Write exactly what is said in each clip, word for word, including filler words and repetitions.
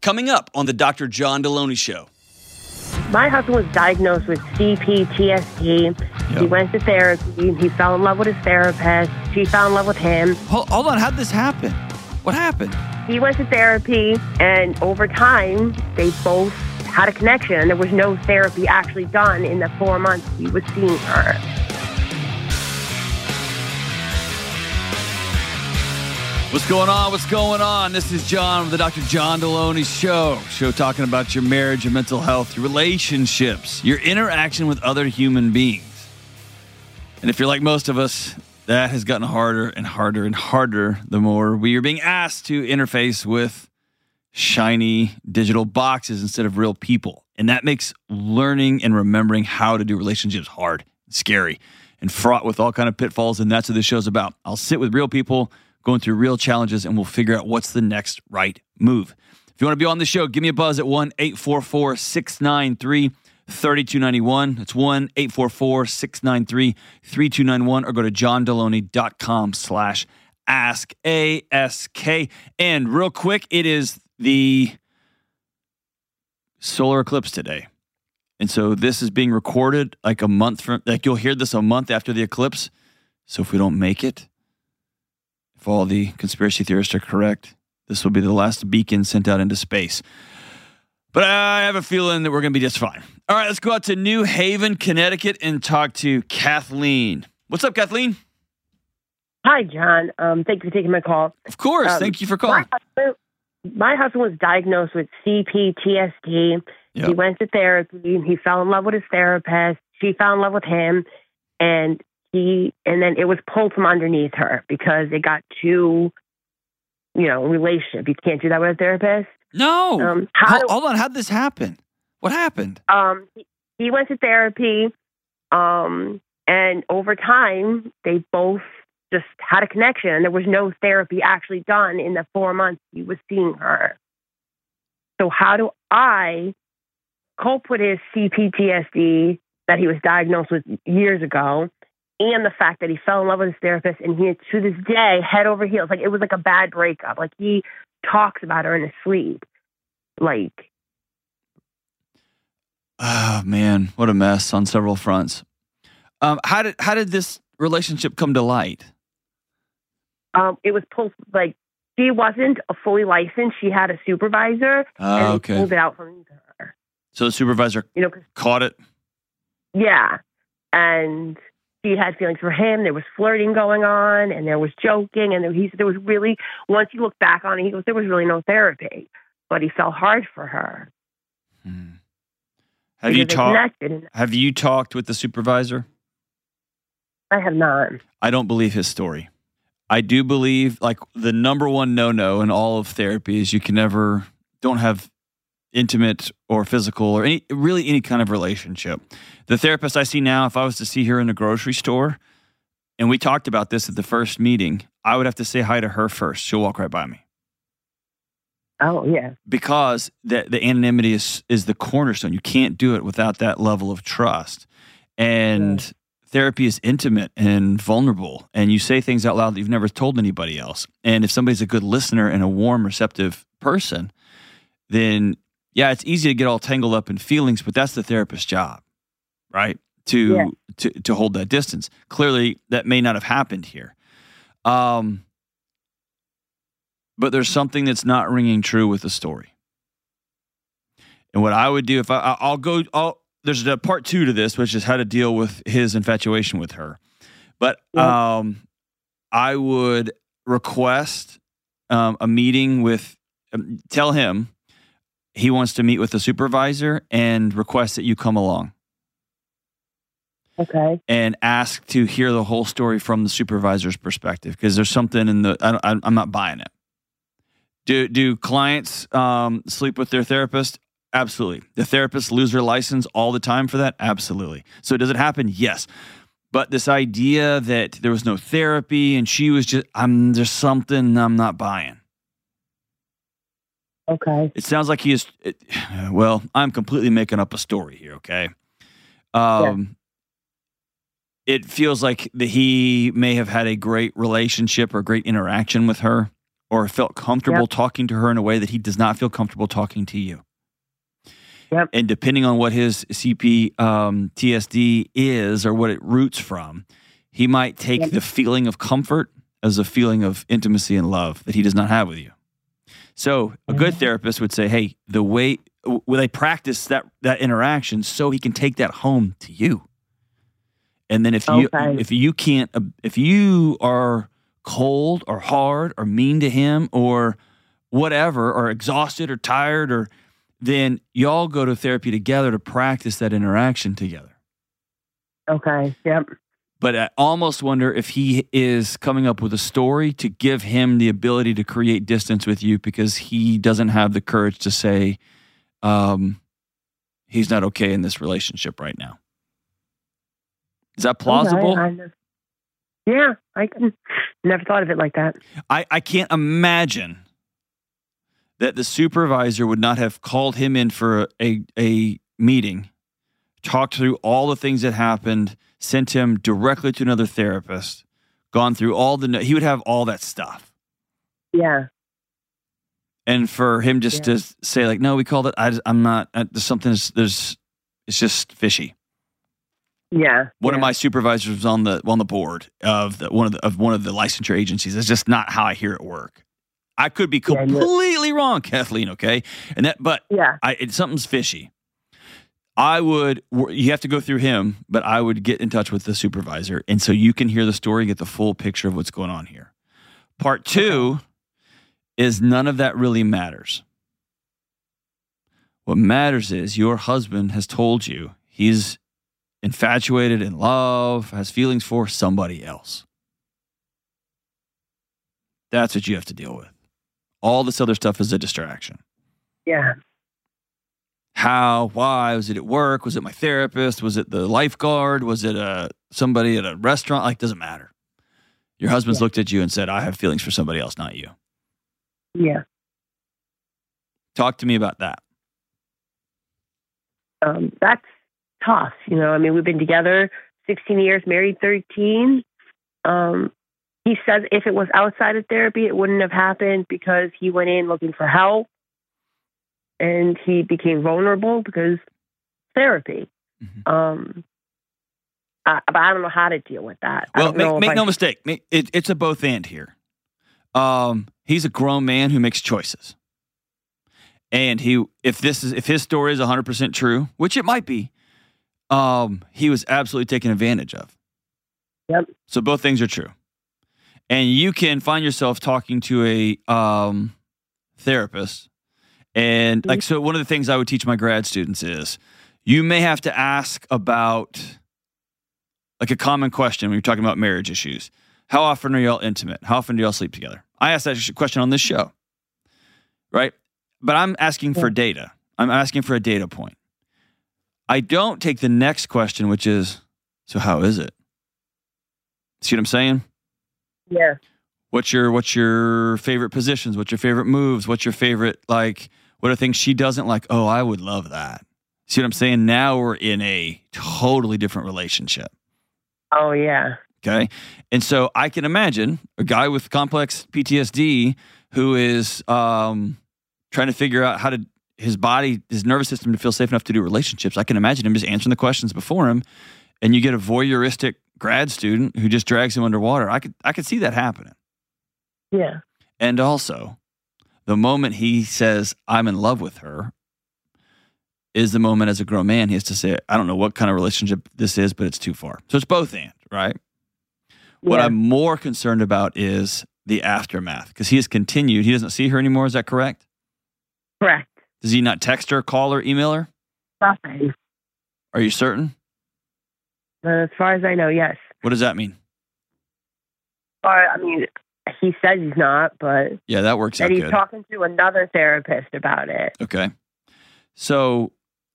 Coming up on the Doctor John Delony Show. My husband was diagnosed with C P T S D. Yep. He went to therapy. He fell in love with his therapist. She fell in love with him. Hold, hold on. How'd this happen? What happened? He went to therapy, and over time, they both had a connection. There was no therapy actually done in the four months he was seeing her. What's going on? What's going on? This is John with the Doctor John Delony Show. Show talking about your marriage, your mental health, your relationships, your interaction with other human beings. And if you're like most of us, that has gotten harder and harder and harder the more we are being asked to interface with shiny digital boxes instead of real people. And that makes learning and remembering how to do relationships hard, scary, and fraught with all kind of pitfalls. And that's what this show's about. I'll sit with real people going through real challenges, and we'll figure out what's the next right move. If you want to be on the show, give me a buzz at one eight four four, six nine three, three two nine one. That's one eight four four, six nine three, three two nine one, or go to johndelony.com slash ask A S K. And real quick, it is the solar eclipse today. And so this is being recorded like a month from, like you'll hear this a month after the eclipse. So if we don't make it, if all the conspiracy theorists are correct, this will be the last beacon sent out into space. But I have a feeling that we're going to be just fine. All right, let's go out to New Haven, Connecticut, and talk to Kathleen. What's up, Kathleen? Hi, John. Um, thank you for taking my call. Of course. Um, thank you for calling. My husband, my husband was diagnosed with C P T S D. Yep. He went to therapy. He fell in love with his therapist. She fell in love with him. And He, and then it was pulled from underneath her because it got too, you know, relationship. You can't do that with a therapist. No. Um, how, hold, hold on. How'd this happen? What happened? Um, he, he went to therapy, um, and over time, they both just had a connection. There was no therapy actually done in the four months he was seeing her. So how do I cope with his C P T S D that he was diagnosed with years ago? And the fact that he fell in love with his therapist, and he, to this day, head over heels. Like, it was like a bad breakup. Like, he talks about her in his sleep. Like. Oh, man. What a mess on several fronts. Um, how did how did this relationship come to light? Um, it was pulled, like, she wasn't a fully licensed. She had a supervisor, oh, and okay. he pulled it out from her. So the supervisor you know, caught it? Yeah. And she had feelings for him. There was flirting going on, and there was joking, and there, he said there was really, once you look back on it, he goes, there was really no therapy, but he fell hard for her. Hmm. Have you talked? Have you talked with the supervisor? I have not. I don't believe his story. I do believe, like, the number one no-no in all of therapy is you can never, don't have intimate or physical or any, really any kind of relationship. The therapist I see now, if I was to see her in a grocery store, and we talked about this at the first meeting, I would have to say hi to her first. She'll walk right by me. Oh, yeah. Because the, the anonymity is, is the cornerstone. You can't do it without that level of trust. And yeah. Therapy is intimate and vulnerable, and you say things out loud that you've never told anybody else. And if somebody's a good listener and a warm, receptive person, then yeah, it's easy to get all tangled up in feelings, but that's the therapist's job, right? To yeah. to to hold that distance. Clearly, that may not have happened here. Um, but there's something that's not ringing true with the story. And what I would do if I, I'll go, I'll, there's a part two to this, which is how to deal with his infatuation with her. But yeah. um, I would request um, a meeting with, um, tell him he wants to meet with the supervisor and request that you come along. Okay. And ask to hear the whole story from the supervisor's perspective, because there's something in the, I, I, I'm not buying it. Do do clients um, sleep with their therapist? Absolutely. The therapists lose their license all the time for that? Absolutely. So does it happen? Yes. But this idea that there was no therapy and she was just, I'm there's something I'm not buying. Okay. It sounds like he is, it, well, I'm completely making up a story here, okay? Um, yeah. It feels like that he may have had a great relationship or great interaction with her, or felt comfortable Yep. talking to her in a way that he does not feel comfortable talking to you. Yep. And depending on what his C P um, T S D is or what it roots from, he might take Yep. the feeling of comfort as a feeling of intimacy and love that he does not have with you. So a good Mhm. therapist would say, hey, the way will they practice that that interaction so he can take that home to you. And then if you Okay. if you can't if you are cold or hard or mean to him or whatever, or exhausted or tired, or then y'all go to therapy together to practice that interaction together. Okay. Yep. But I almost wonder if he is coming up with a story to give him the ability to create distance with you because he doesn't have the courage to say um, he's not okay in this relationship right now. Is that plausible? Okay, I just- yeah, I can, never thought of it like that. I, I can't imagine that the supervisor would not have called him in for a, a meeting, talked through all the things that happened, sent him directly to another therapist, gone through all the, he would have all that stuff. Yeah. And for him just Yeah. to say like, no, we called it, I, just- I'm not, uh, there's something, that's- there's, it's just fishy. Yeah. One yeah. of my supervisors was on the on the board of the, one of the, of one of the licensure agencies. It's just not how I hear it work. I could be Yeah, you're- completely wrong, Kathleen. Okay, and that, but Yeah. I it, something's fishy. I would. You have to go through him, but I would get in touch with the supervisor, and so you can hear the story, get the full picture of what's going on here. Part two is none of that really matters. What matters is your husband has told you he's infatuated, in love, has feelings for somebody else. That's what you have to deal with. All this other stuff is a distraction. Yeah. How, why, was it at work? Was it my therapist? Was it the lifeguard? Was it uh, somebody at a restaurant? Like, doesn't matter. Your husband's Yeah. looked at you and said, I have feelings for somebody else, not you. Yeah. Talk to me about that. Um, that's tough. You know, I mean, we've been together sixteen years, married thirteen. Um, he says if it was outside of therapy, it wouldn't have happened because he went in looking for help and he became vulnerable because therapy. Mhm. Um, I, but I don't know how to deal with that. I Well, don't know make, if make I no should- mistake. Make, it, it's a both and here. Um, he's a grown man who makes choices. And he, if this is, if his story is one hundred percent true, which it might be, um, he was absolutely taken advantage of. Yep. So both things are true. And you can find yourself talking to a um, therapist. And like, so one of the things I would teach my grad students is you may have to ask about like a common question when you're talking about marriage issues. How often are y'all intimate? How often do y'all sleep together? I asked that question on this show, right? But I'm asking for Yeah. data. I'm asking for a data point. I don't take the next question, which is, so how is it? See what I'm saying? Yeah. What's your what's your favorite positions? What's your favorite moves? What's your favorite, like, what are things she doesn't like? Oh, I would love that. See what I'm saying? Now we're in a totally different relationship. Oh, yeah. Okay. And so I can imagine a guy with complex P T S D who is um, trying to figure out how to, his body, his nervous system to feel safe enough to do relationships. I can imagine him just answering the questions before him, and you get a voyeuristic grad student who just drags him underwater. I could, I could see that happening. Yeah. And also, the moment he says, I'm in love with her, is the moment as a grown man he has to say, I don't know what kind of relationship this is, but it's too far. So it's both and, right? What Yeah. I'm more concerned about is the aftermath, because he has continued. He doesn't see her anymore. Is that correct? Correct. Does he not text her, call her, email her? Nothing. Are you certain? Uh, as far as I know, yes. What does that mean? Or, I mean, he says he's not, but Yeah, that works out and he's good. talking to another therapist about it. Okay. So,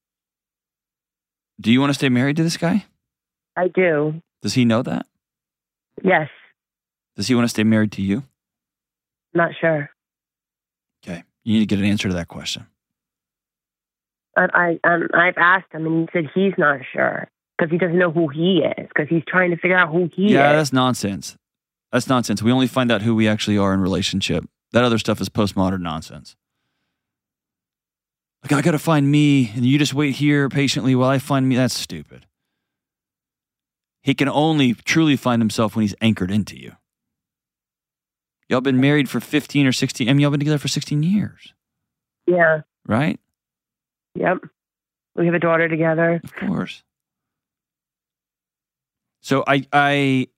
do you want to stay married to this guy? I do. Does he know that? Yes. Does he want to stay married to you? Not sure. Okay. You need to get an answer to that question. I, I um, I've asked him, and he said he's not sure because he doesn't know who he is because he's trying to figure out who he Yeah, is. that's nonsense. That's nonsense. We only find out who we actually are in relationship That other stuff is postmodern nonsense. Like, I got to find me, and you just wait here patiently while I find me. That's stupid. He can only truly find himself when he's anchored into you. Y'all been married for fifteen or sixteen. I mean, y'all been together for sixteen years. Yeah. Right? Yep. We have a daughter together. Of course. So I, I,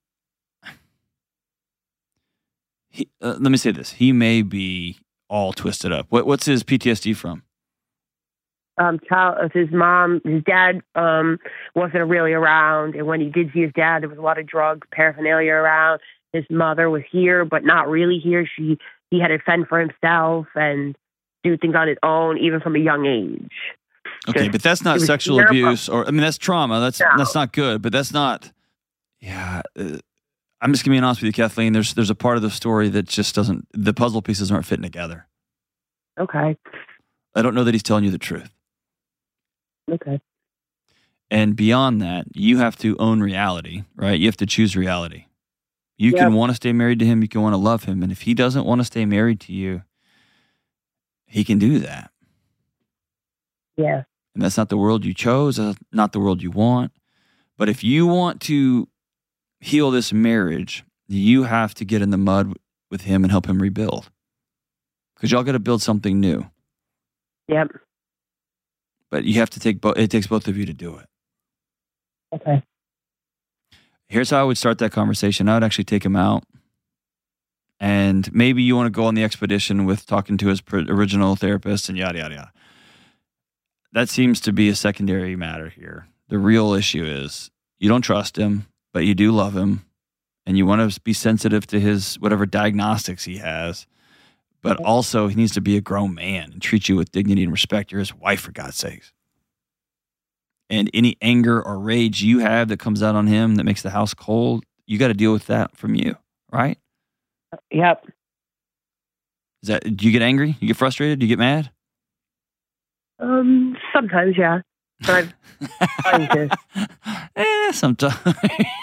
he, uh, let me say this. He may be all twisted up. What, what's his P T S D from? Um, child of his mom, his dad um, wasn't really around. And when he did see his dad, there was a lot of drug paraphernalia around. His mother was here, but not really here. She, he had to fend for himself and do things on his own, even from a young age. Okay, Just, but that's not sexual here, abuse, or I mean, that's trauma. That's No. that's not good. But that's not. Yeah, uh, I'm just gonna be honest with you, Kathleen. There's there's a part of the story that just doesn't. The puzzle pieces aren't fitting together. Okay. I don't know that he's telling you the truth. Okay. And beyond that, you have to own reality, right? You have to choose reality. You can Yep. want to stay married to him. You can want to love him. And if he doesn't want to stay married to you, he can do that. Yeah. And that's not the world you chose. That's not the world you want. But if you want to heal this marriage, you have to get in the mud with him and help him rebuild. Because y'all got to build something new. Yep. But you have to take both. It takes both of you to do it. Okay. Here's how I would start that conversation. I would actually take him out. And maybe you want to go on the expedition with talking to his pr- original therapist and yada, yada, yada. That seems to be a secondary matter here. The real issue is you don't trust him, but you do love him. And you want to be sensitive to his whatever diagnostics he has. But also, he needs to be a grown man and treat you with dignity and respect. You're his wife, for God's sakes. And any anger or rage you have that comes out on him that makes the house cold, you got to deal with that from you, right? Yep. Is that? Do you get angry? You get frustrated? Do you get mad? Um. Sometimes, yeah. But I'm trying to. eh, sometimes.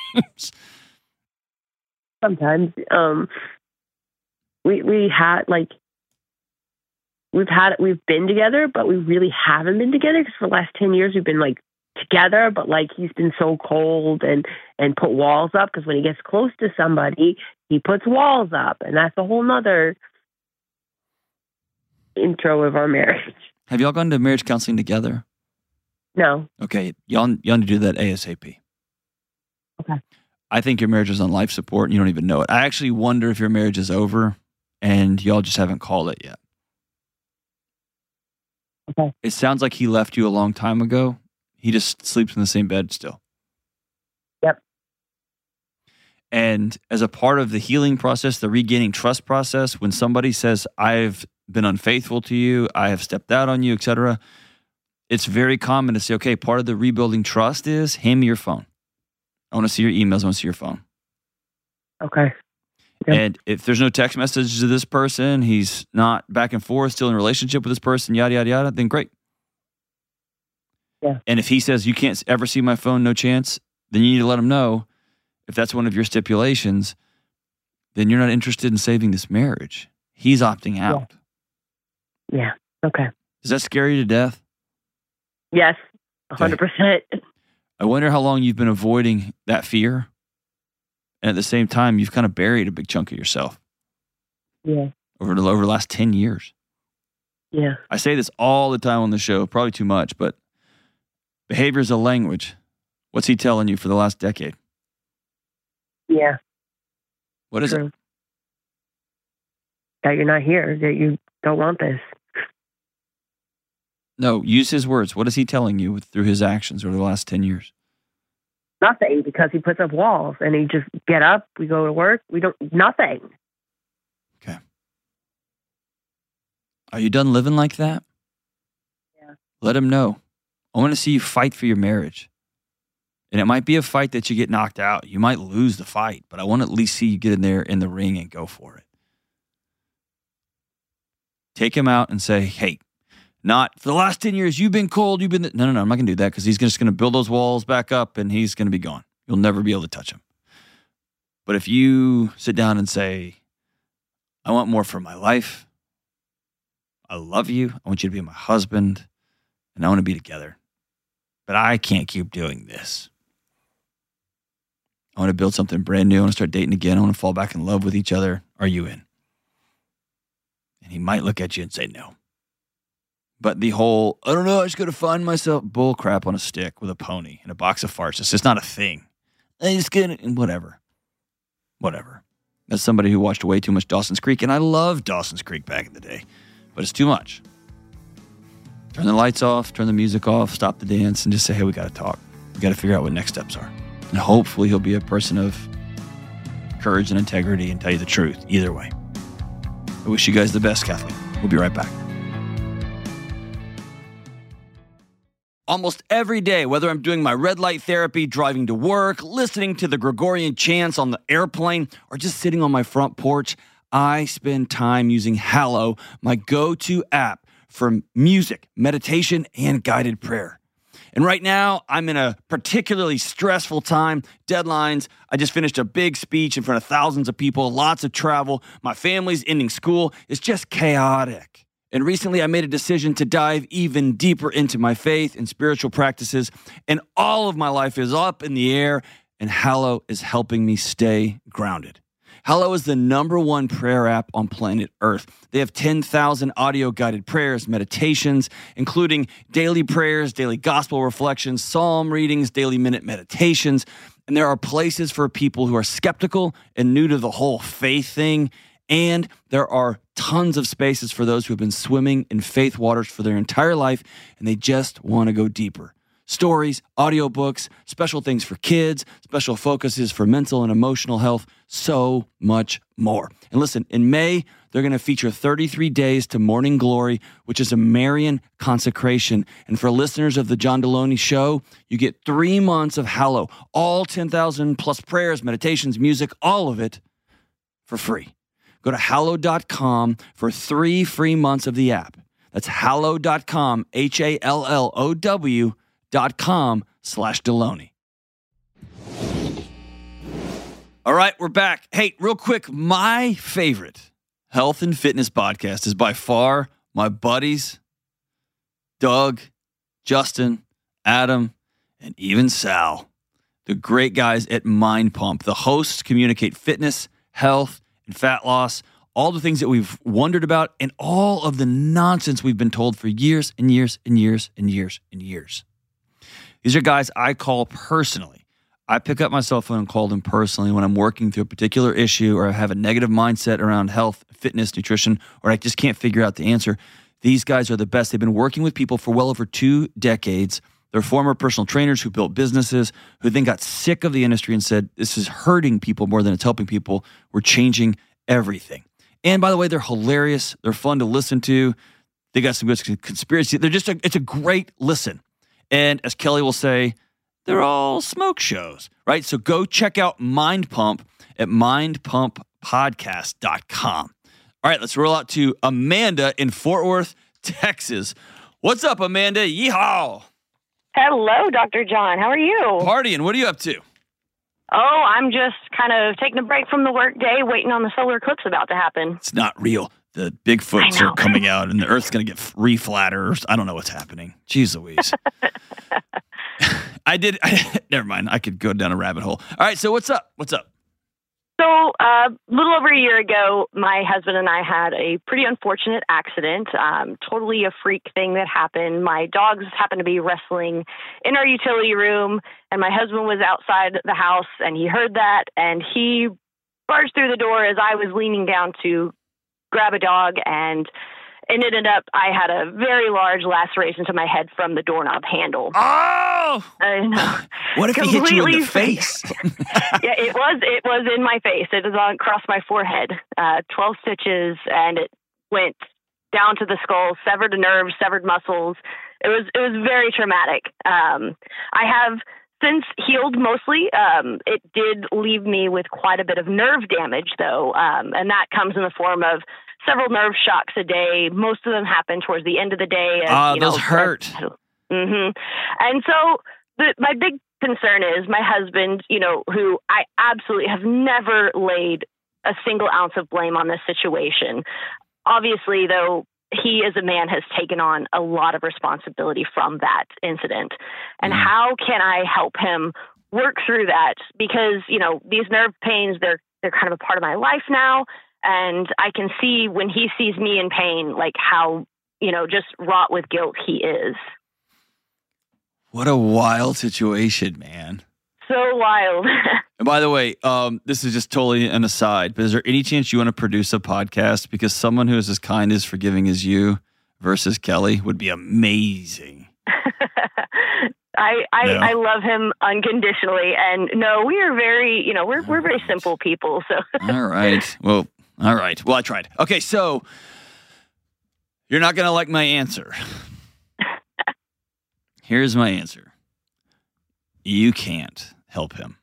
Sometimes. Um. We we had like. We've had we've been together, but we really haven't been together because for the last ten years we've been like together, but like he's been so cold and and put walls up because when he gets close to somebody, he puts walls up, and that's a whole nother intro of our marriage. Have y'all gone to marriage counseling together? No. Okay, y'all, y'all need to do that ASAP. Okay. I think your marriage is on life support and you don't even know it. I actually wonder if your marriage is over and y'all just haven't called it yet. Okay. It sounds like he left you a long time ago. He just sleeps in the same bed still. Yep. And as a part of the healing process, the regaining trust process, when somebody says, I've been unfaithful to you, I have stepped out on you, et cetera, it's very common to say, okay, part of the rebuilding trust is hand me your phone. I want to see your emails. I want to see your phone. Okay. Yep. And if there's no text message to this person, he's not back and forth, still in a relationship with this person, yada, yada, yada, then great. Yeah. And if he says, you can't ever see my phone, no chance, then you need to let him know if that's one of your stipulations, then you're not interested in saving this marriage. He's opting out. Yeah. Yeah. Okay. Does that scare you to death? Yes. A hundred percent. I wonder how long you've been avoiding that fear. And at the same time, you've kind of buried a big chunk of yourself. Yeah. Over the, over the last ten years. Yeah. I say this all the time on the show, probably too much, but behavior is a language. What's he telling you for the last decade? Yeah. What is True. it? That you're not here, that you don't want this. No, use his words. What is he telling you with, through his actions over the last ten years? Nothing, because he puts up walls and he just get up, we go to work, we don't, nothing. Okay. Are you done living like that? Yeah. Let him know. I want to see you fight for your marriage. And it might be a fight that you get knocked out. You might lose the fight, but I want to at least see you get in there in the ring and go for it. Take him out and say, hey, not for the last ten years, you've been cold, you've been... Th-. No, no, no, I'm not going to do that because he's just going to build those walls back up and he's going to be gone. You'll never be able to touch him. But if you sit down and say, I want more for my life. I love you. I want you to be my husband. And I want to be together. But I can't keep doing this. I want to build something brand new. I want to start dating again. I want to fall back in love with each other. Are you in? And he might look at you and say no. But the whole, I don't know, I just got to find myself, bull crap on a stick with a pony and a box of farts. It's just not a thing. I just get it, and whatever. Whatever. As somebody who watched way too much Dawson's Creek, and I loved Dawson's Creek back in the day, but it's too much. Turn the lights off, turn the music off, stop the dance, and just say, hey, we got to talk. We got to figure out what next steps are. And hopefully he'll be a person of courage and integrity and tell you the truth either way. I wish you guys the best, Kathleen. We'll be right back. Almost every day, whether I'm doing my red light therapy, driving to work, listening to the Gregorian chants on the airplane, or just sitting on my front porch, I spend time using Hallow, my go-to app for music, meditation, and guided prayer. And right now, I'm in a particularly stressful time, deadlines. I just finished a big speech in front of thousands of people, lots of travel. My family's ending school. It's just chaotic. And recently, I made a decision to dive even deeper into my faith and spiritual practices. And all of my life is up in the air, and Hallow is helping me stay grounded. Hallow is the number one prayer app on planet Earth. They have ten thousand audio-guided prayers, meditations, including daily prayers, daily gospel reflections, psalm readings, daily minute meditations. And there are places for people who are skeptical and new to the whole faith thing. And there are tons of spaces for those who have been swimming in faith waters for their entire life, and they just want to go deeper. Stories, audiobooks, special things for kids, special focuses for mental and emotional health, so much more. And listen, in May, they're going to feature thirty-three days to Morning Glory, which is a Marian consecration. And for listeners of the John Deloney Show, you get three months of Hallow, all ten thousand plus prayers, meditations, music, all of it for free. Go to hallow dot com for three free months of the app. That's hallow dot com, H A L L O W dot com slash Deloney. All right, we're back. Hey, real quick, my favorite health and fitness podcast is by far my buddies, Doug, Justin, Adam, and even Sal, the great guys at Mind Pump. The hosts communicate fitness, health, and fat loss, all the things that we've wondered about, and all of the nonsense we've been told for years and years and years and years and years. These are guys I call personally. I pick up my cell phone and call them personally when I'm working through a particular issue or I have a negative mindset around health, fitness, nutrition, or I just can't figure out the answer. These guys are the best. They've been working with people for well over two decades. They're former personal trainers who built businesses, who then got sick of the industry and said, this is hurting people more than it's helping people. We're changing everything. And by the way, they're hilarious. They're fun to listen to. They got some good conspiracy. They're just a, it's a great listen. And as Kelly will say, they're all smoke shows, right? So go check out Mind Pump at mind pump podcast dot com. All right, let's roll out to Amanda in Fort Worth, Texas. What's up, Amanda? Yeehaw! Hello, Doctor John. How are you? Partying. What are you up to? Oh, I'm just kind of taking a break from the work day, waiting on the solar eclipse about to happen. It's not real. The Bigfoots are coming out, and the Earth's going to get re-flatter. I don't know what's happening. Jeez Louise. I did. I, never mind. I could go down a rabbit hole. All right. So what's up? What's up? So uh, a little over a year ago, my husband and I had a pretty unfortunate accident. Um, totally a freak thing that happened. My dogs happened to be wrestling in our utility room, and my husband was outside the house, and he heard that, and he barged through the door as I was leaning down to grab a dog, and it ended up, I had a very large laceration to my head from the doorknob handle. Oh! I know. What if he hit you in the face? Yeah, it was it was in my face. It was on across my forehead. Uh, twelve stitches, and it went down to the skull, severed a nerve, severed muscles. It was it was very traumatic. Um, I have since healed mostly. Um, it did leave me with quite a bit of nerve damage, though, um, and that comes in the form of several nerve shocks a day. Most of them happen towards the end of the day. Ah, uh, those know, hurt. Mm-hmm. And so the, my big concern is my husband, you know, who I absolutely have never laid a single ounce of blame on this situation. Obviously, though, he as a man has taken on a lot of responsibility from that incident. And mm. how can I help him work through that? Because, you know, these nerve pains, they're, they're kind of a part of my life now. And I can see when he sees me in pain, like how, you know, just wrought with guilt he is. What a wild situation, man. So wild. And by the way, um, this is just totally an aside, but is there any chance you want to produce a podcast? Because someone who is as kind as forgiving as you versus Kelly would be amazing. I I, no. I love him unconditionally, and no, we are very, you know, we're we're very simple people. So all right, well, all right, well, I tried. Okay, so you're not gonna like my answer. Here's my answer. You can't help him.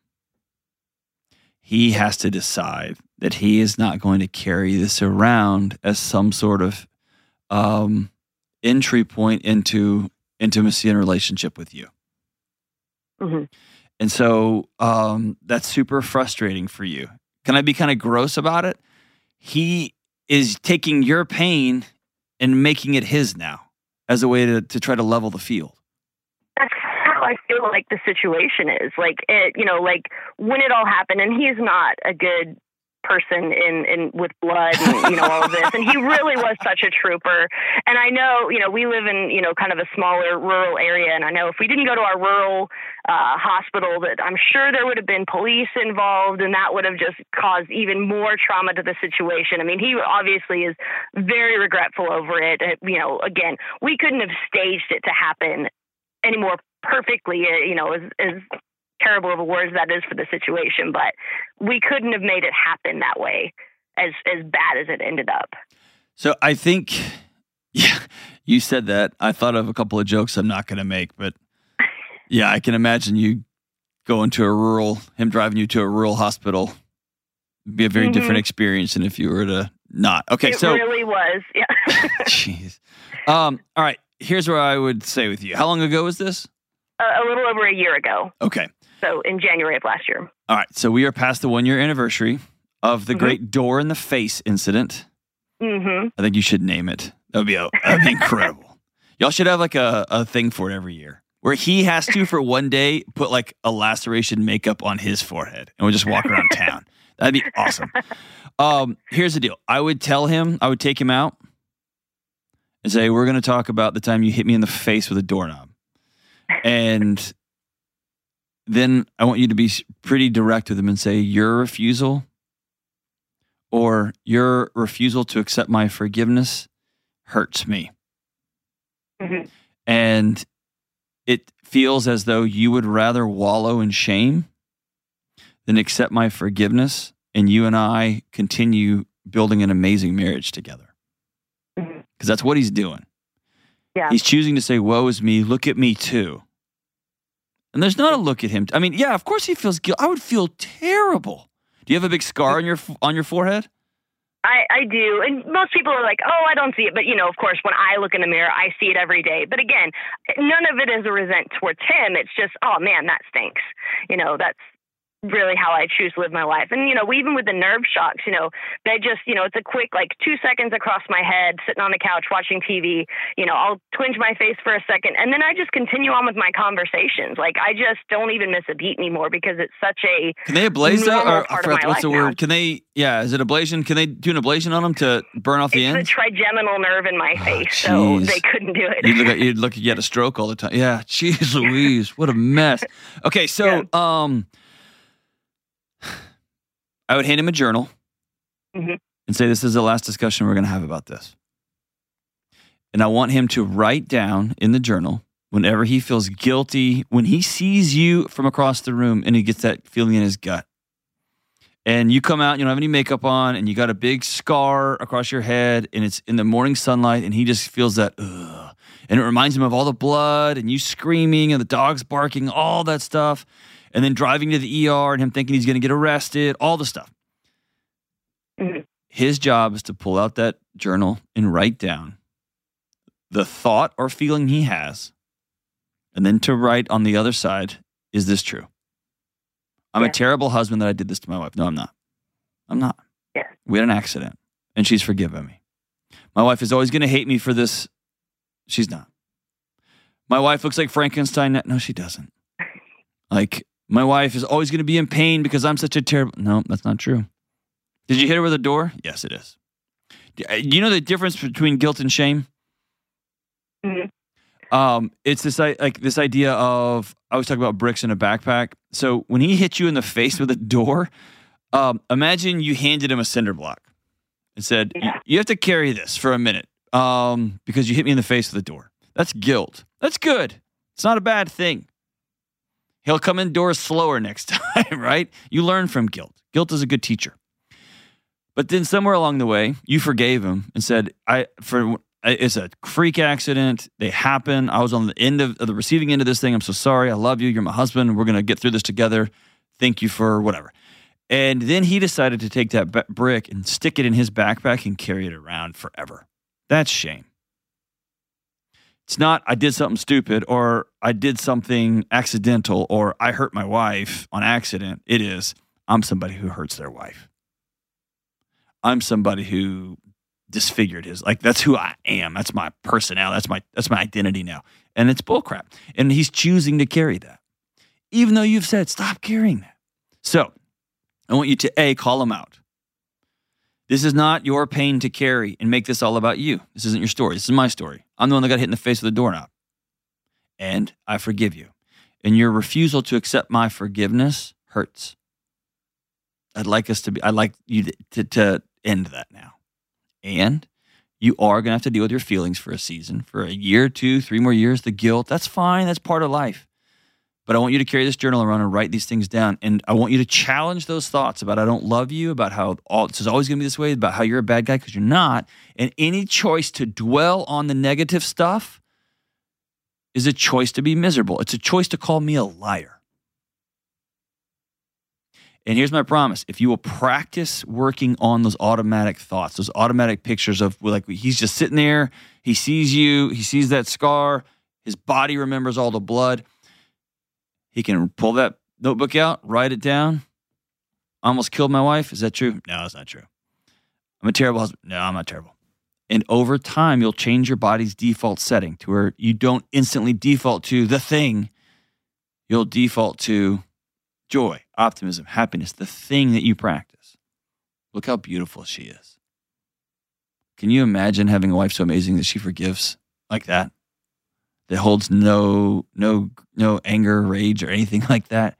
He has to decide that he is not going to carry this around as some sort of um, entry point into intimacy and relationship with you. Mm-hmm. And so um, that's super frustrating for you. Can I be kind of gross about it? He is taking your pain and making it his now as a way to, to try to level the field. That's how I feel like the situation is. Like, it, you know, like when it all happened, and he's not a good person in, in with blood and, you know, all of this. And he really was such a trooper. And I know, you know, we live in, you know, kind of a smaller rural area. And I know if we didn't go to our rural uh, hospital, that I'm sure there would have been police involved, and that would have just caused even more trauma to the situation. I mean, he obviously is very regretful over it. it you know, again, we couldn't have staged it to happen any more perfectly, you know, as, as terrible of a word as that is for the situation, but we couldn't have made it happen that way, as as bad as it ended up. So I think, yeah, you said that. I thought of a couple of jokes I'm not going to make, but yeah, I can imagine you going to a rural, him driving you to a rural hospital. It'd be a very mm-hmm. different experience than if you were to not. Okay, it so it really was, yeah. Jeez. Um, all right, here's what I would say with you. How long ago was this? Uh, a little over a year ago. Okay. So in January of last year. All right. So we are past the one year anniversary of the mm-hmm. Great Door in the Face incident. Mm-hmm. I think you should name it. That would be, a, that'd be incredible. Y'all should have like a, a thing for it every year where he has to, for one day, put like a laceration makeup on his forehead and we'll just walk around town. That'd be awesome. Um, here's the deal. I would tell him, I would take him out and say, we're going to talk about the time you hit me in the face with a doorknob. And then I want you to be pretty direct with him and say, your refusal or your refusal to accept my forgiveness hurts me. Mm-hmm. And it feels as though you would rather wallow in shame than accept my forgiveness, and you and I continue building an amazing marriage together. Because mm-hmm. that's what he's doing. Yeah. He's choosing to say, woe is me, look at me too. And there's not a look at him. I mean, yeah, of course he feels guilt. I would feel terrible. Do you have a big scar on your on your forehead? I, I do. And most people are like, oh, I don't see it. But, you know, of course, when I look in the mirror, I see it every day. But again, none of it is a resent towards him. It's just, oh, man, that stinks. You know, that's really how I choose to live my life. And, you know, even with the nerve shocks, you know, they just, you know, it's a quick, like two seconds across my head, sitting on the couch, watching T V, you know, I'll twinge my face for a second. And then I just continue on with my conversations. Like, I just don't even miss a beat anymore because it's such a Can they ablaze that? Or, I forgot, what's the word? Now. Can they, yeah, is it ablation? Can they do an ablation on them to burn off the it's ends? It's a trigeminal nerve in my oh, face, geez. so they couldn't do it. You'd look, at, you'd look, you had a stroke all the time. Yeah, jeez Louise, what a mess. Okay, so, yeah. um, I would hand him a journal mm-hmm. and say, this is the last discussion we're going to have about this. And I want him to write down in the journal whenever he feels guilty, when he sees you from across the room and he gets that feeling in his gut. And you come out, you don't have any makeup on, and you got a big scar across your head, and it's in the morning sunlight, and he just feels that, ugh. And it reminds him of all the blood, and you screaming, and the dogs barking, all that stuff. And then driving to the E R and him thinking he's going to get arrested, all the stuff. Mm-hmm. His job is to pull out that journal and write down the thought or feeling he has, and then to write on the other side, is this true? I'm yeah. a terrible husband that I did this to my wife. No, I'm not. I'm not. We had an accident, and she's forgiven me. My wife is always going to hate me for this. She's not. My wife looks like Frankenstein. No, she doesn't. Like, my wife is always going to be in pain because I'm such a terrible... No, that's not true. Did you hit her with a door? Yes, it is. Do you know the difference between guilt and shame? Mm-hmm. Um, it's this like this idea of... I was talking about bricks in a backpack. So when he hit you in the face with a door, um, imagine you handed him a cinder block and said, Yeah. you have to carry this for a minute um, because you hit me in the face with a door. That's guilt. That's good. It's not a bad thing. He'll come indoors slower next time, right? You learn from guilt. Guilt is a good teacher. But then somewhere along the way, you forgave him and said, "I for it's a freak accident. They happen. I was on the end of, of the receiving end of this thing. I'm so sorry. I love you. You're my husband. We're going to get through this together. Thank you for whatever." And then he decided to take that b- brick and stick it in his backpack and carry it around forever. That's shame. It's not, I did something stupid or I did something accidental or I hurt my wife on accident. It is, I'm somebody who hurts their wife. I'm somebody who disfigured his, like, that's who I am. That's my personality. That's my, that's my identity now. And it's bullcrap. And he's choosing to carry that, even though you've said, stop carrying that. So I want you to A, call him out. This is not your pain to carry and make this all about you. This isn't your story. This is my story. I'm the one that got hit in the face with a doorknob. And I forgive you. And your refusal to accept my forgiveness hurts. I'd like us to be, I'd like you to, to, to end that now. And you are going to have to deal with your feelings for a season, for a year, two, three more years, the guilt. That's fine. That's part of life. But I want you to carry this journal around and write these things down. And I want you to challenge those thoughts about I don't love you, about how all this is always going to be this way, about how you're a bad guy because you're not. And any choice to dwell on the negative stuff is a choice to be miserable. It's a choice to call me a liar. And here's my promise. If you will practice working on those automatic thoughts, those automatic pictures of like he's just sitting there, he sees you, he sees that scar, his body remembers all the blood. He can pull that notebook out, write it down. I almost killed my wife. Is that true? No, that's not true. I'm a terrible husband. No, I'm not terrible. And over time, you'll change your body's default setting to where you don't instantly default to the thing. You'll default to joy, optimism, happiness, the thing that you practice. Look how beautiful she is. Can you imagine having a wife so amazing that she forgives like that? That holds no no no anger, rage, or anything like that.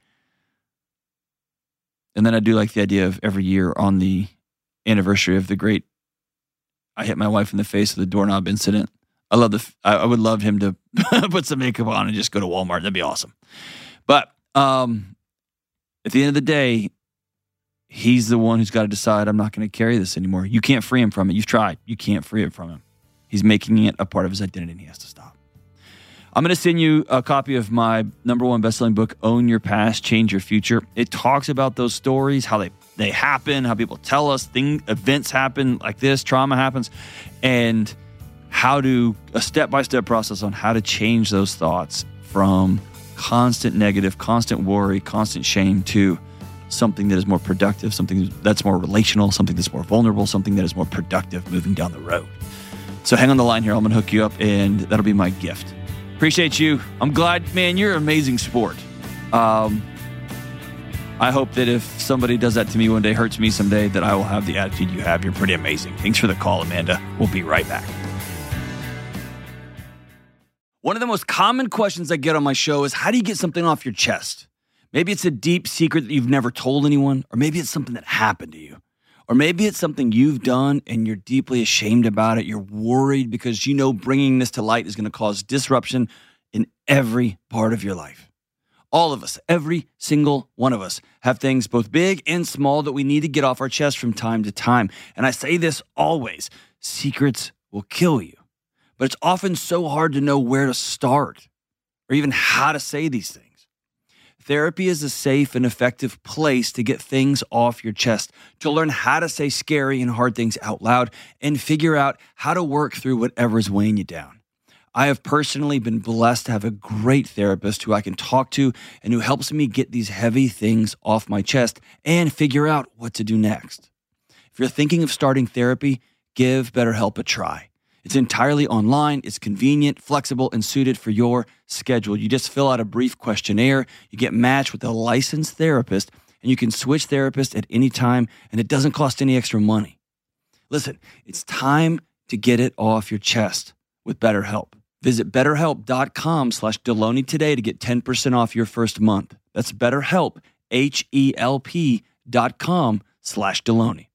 And then I do like the idea of every year on the anniversary of the great, I hit my wife in the face with the doorknob incident. I love the. I, I would love him to put some makeup on and just go to Walmart. That'd be awesome. But um, at the end of the day, he's the one who's got to decide. I'm not going to carry this anymore. You can't free him from it. You've tried. You can't free it from him. He's making it a part of his identity, and he has to stop. I'm going to send you a copy of my number one best-selling book, Own Your Past, Change Your Future. It talks about those stories, how they, they happen, how people tell us things, events happen like this, trauma happens, and how to, a step-by-step process on how to change those thoughts from constant negative, constant worry, constant shame to something that is more productive, something that's more relational, something that's more vulnerable, something that is more productive moving down the road. So hang on the line here. I'm going to hook you up, and that'll be my gift. Appreciate you. I'm glad, man, you're an amazing sport. Um, I hope that if somebody does that to me one day, hurts me someday, that I will have the attitude you have. You're pretty amazing. Thanks for the call, Amanda. We'll be right back. One of the most common questions I get on my show is, how do you get something off your chest? Maybe it's a deep secret that you've never told anyone, or maybe it's something that happened to you. Or maybe it's something you've done and you're deeply ashamed about it. You're worried because you know bringing this to light is going to cause disruption in every part of your life. All of us, every single one of us, have things both big and small that we need to get off our chest from time to time. And I say this always, secrets will kill you. But it's often so hard to know where to start or even how to say these things. Therapy is a safe and effective place to get things off your chest, to learn how to say scary and hard things out loud, and figure out how to work through whatever's weighing you down. I have personally been blessed to have a great therapist who I can talk to and who helps me get these heavy things off my chest and figure out what to do next. If you're thinking of starting therapy, give BetterHelp a try. It's entirely online, it's convenient, flexible, and suited for your schedule. You just fill out a brief questionnaire, you get matched with a licensed therapist, and you can switch therapists at any time, and it doesn't cost any extra money. Listen, it's time to get it off your chest with BetterHelp. Visit betterhelp.com slash Delony today to get ten percent off your first month. That's BetterHelp, H-E-L-P dot com slash Delony.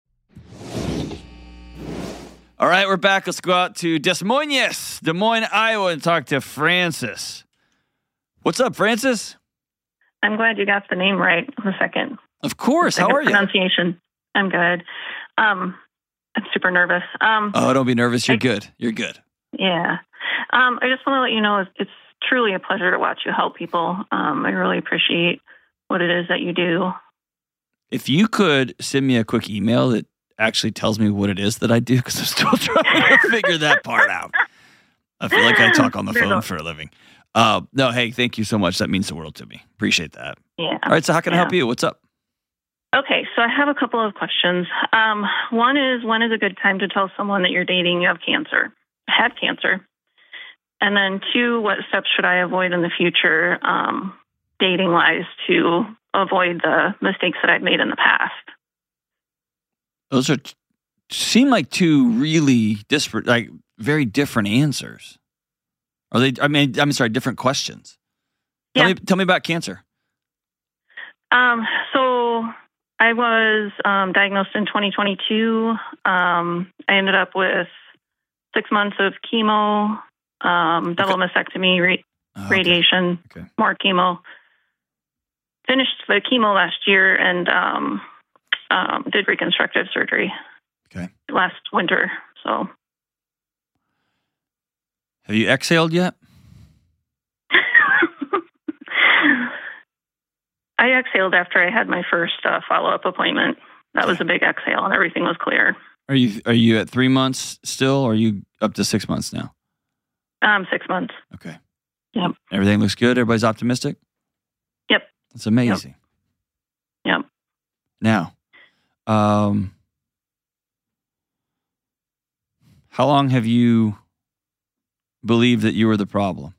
All right, we're back. Let's go out to Des Moines, Des Moines, Iowa, and talk to Francis. What's up, Francis? I'm glad you got the name right on the second. Of course. How are you? Pronunciation. I'm good. Um, I'm super nervous. Um, oh, don't be nervous. You're I, good. You're good. Yeah. Um, I just want to let you know it's, it's truly a pleasure to watch you help people. Um, I really appreciate what it is that you do. If you could send me a quick email that actually tells me what it is that I do, because I'm still trying to figure that part out. I feel like I talk on the phone for a living. Uh, no, hey, thank you so much. That means the world to me. Appreciate that. Yeah. All right, so how can yeah. I help you? What's up? Okay, so I have a couple of questions. Um, one is, when is a good time to tell someone that you're dating you have cancer, had cancer? And then two, what steps should I avoid in the future, um, dating-wise, to avoid the mistakes that I've made in the past? Those are seem like two really disparate, like very different answers. Are they? I mean, I'm sorry, different questions. Tell Yeah. me, tell me about cancer. Um, so I was um, diagnosed in twenty twenty-two. Um, I ended up with six months of chemo, um, double Okay. mastectomy, ra- Oh, okay. radiation, Okay. more chemo. Finished the chemo last year and um, um, did reconstructive surgery Okay. last winter. So Have you exhaled yet? I exhaled after I had my first uh, follow-up appointment. That was a big exhale, and everything was clear. Are you are you at three months still, or are you up to six months now? Um, six months. Okay. Yep. Everything looks good. Everybody's optimistic. Yep. That's amazing. Yep. Now, um, how long have you believed that you were the problem?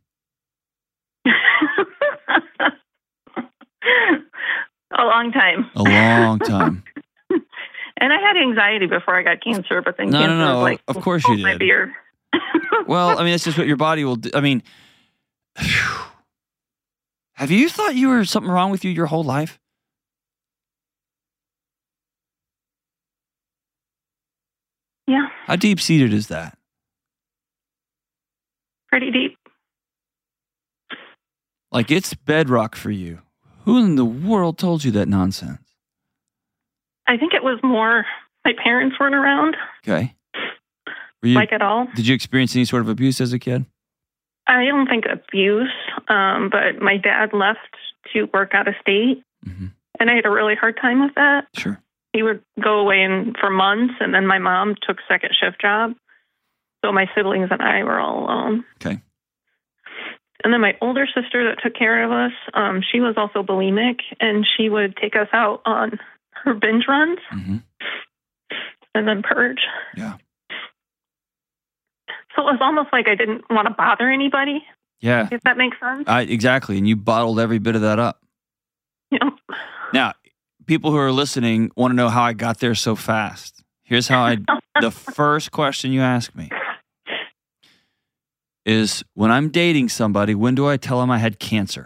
A long time. A long time. And I had anxiety before I got cancer, but then No, no, cancer no. was like, Of course you "Hold my did." beer. Well, I mean, that's just what your body will do. I mean, phew. Have you thought you were something wrong with you your whole life? Yeah, How deep-seated is that? pretty deep. Like, it's bedrock for you. Who in the world told you that nonsense? I think it was more my parents weren't around, Okay. Were you, like at all. did you experience any sort of abuse as a kid? I don't think abuse, um, but my dad left to work out of state, Mm-hmm. and I had a really hard time with that. Sure. He would go away in, for months, and then my mom took second shift job. So my siblings and I were all alone. Okay. And then my older sister that took care of us, um, she was also bulimic, and she would take us out on her binge runs Mm-hmm. and then purge. Yeah. So it was almost like I didn't want to bother anybody, Yeah. if that makes sense. I, exactly. And you bottled every bit of that up. You know? Now, people who are listening want to know how I got there so fast. Here's how I, the first question you ask me is, when I'm dating somebody, when do I tell them I had cancer?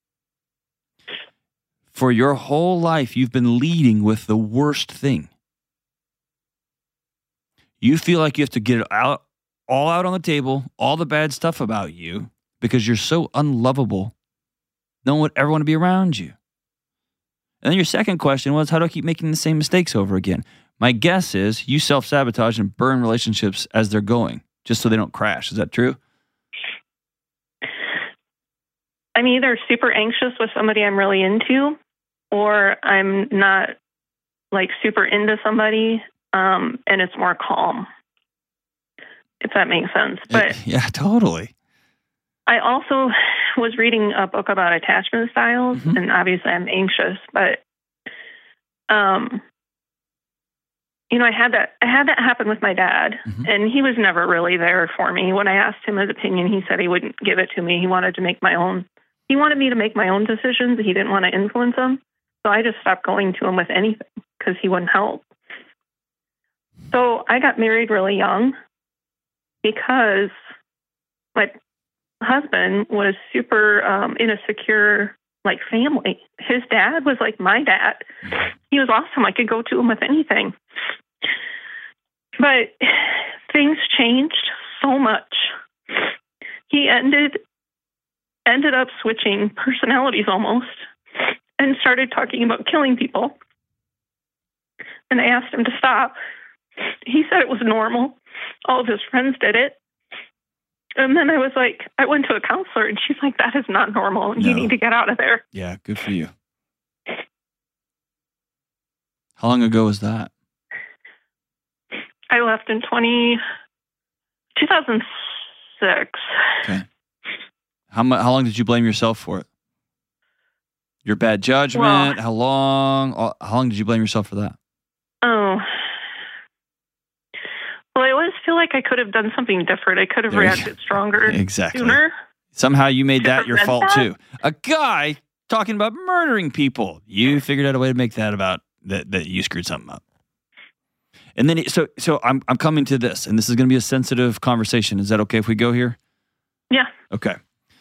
For your whole life, you've been leading with the worst thing. You feel like you have to get it out, all out on the table, all the bad stuff about you, because you're so unlovable. No one would ever want to be around you. And then your second question was, how do I keep making the same mistakes over again? My guess is you self-sabotage and burn relationships as they're going, just so they don't crash. Is that true? I'm either super anxious with somebody I'm really into, or I'm not like super into somebody, um, and it's more calm, if that makes sense. But yeah, totally. I also was reading a book about attachment styles, Mhm. and obviously I'm anxious, but um, you know, I had that I had that happen with my dad, Mm-hmm. and he was never really there for me. When I asked him his opinion, he said he wouldn't give it to me. He wanted to make my own. He wanted me to make my own decisions. He didn't want to influence them. So I just stopped going to him with anything because he wouldn't help. So I got married really young because my husband was super um, in a secure like family. His dad was like my dad. He was awesome. I could go to him with anything. But things changed so much. He ended ended up switching personalities almost and started talking about killing people. And I asked him to stop. He said it was normal. All of his friends did it. And then I was like, I went to a counselor and she's like, that is not normal. And No. you need to get out of there. Yeah, good for you. How long ago was that? I left in twenty, two thousand six. Okay. How mu- How long did you blame yourself for it? Your bad judgment? Well- how long? How long did you blame yourself for that? Oh. Well, I always feel like I could have done something different. I could have There you reacted stronger Exactly. sooner. Somehow you made To that your prevent fault that? too. A guy talking about murdering people. You figured out a way to make that about that that you screwed something up. And then it- so so I'm I'm coming to this, and this is going to be a sensitive conversation. Is that okay if we go here? Yeah. Okay.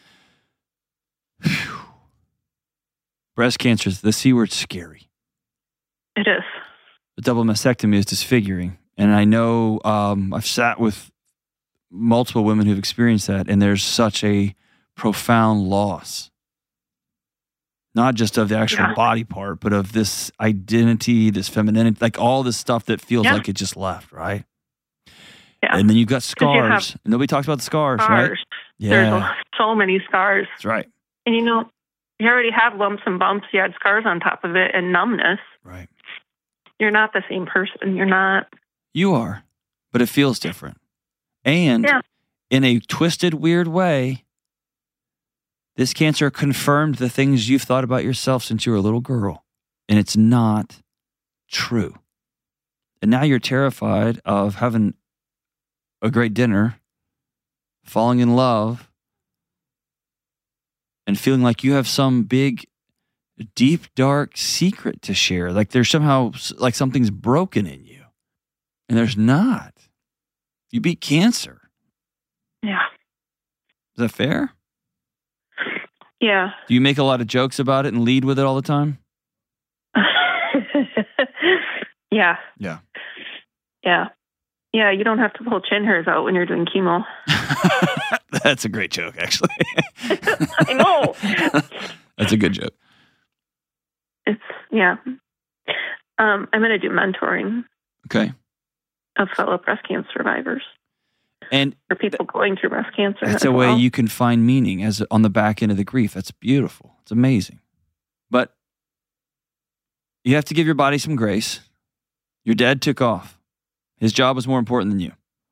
Phew. Breast cancer, the C word's scary. It is. The double mastectomy is disfiguring. And I know um, I've sat with multiple women who've experienced that, and there's such a profound loss. Not just of the actual Yeah. body part, but of this identity, this femininity, like all this stuff that feels Yeah. like it just left, right? Yeah. And then you've got 'Cause you have scars. And nobody talks about the scars, right? Scars. There's Yeah, a- so many scars. that's right. And you know, you already have lumps and bumps. You had scars on top of it and numbness. Right. You're not the same person. You're not. You are, but it feels different. And Yeah. in a twisted, weird way, this cancer confirmed the things you've thought about yourself since you were a little girl. And it's not true. And now you're terrified of having a great dinner, falling in love, and feeling like you have some big, deep, dark secret to share. Like there's somehow, like something's broken in you. And there's not. You beat cancer. Yeah. Is that fair? Yeah. Do you make a lot of jokes about it and lead with it all the time? yeah. Yeah. Yeah. Yeah. You don't have to pull chin hairs out when you're doing chemo. That's a great joke, actually. I know. That's a good joke. It's, yeah. Um, I'm going to do mentoring Okay. of fellow breast cancer survivors And or people going through breast cancer. that's as a way well. you can find meaning as on the back end of the grief. That's beautiful. It's amazing. But you have to give your body some grace. Your dad took off. His job was more important than you.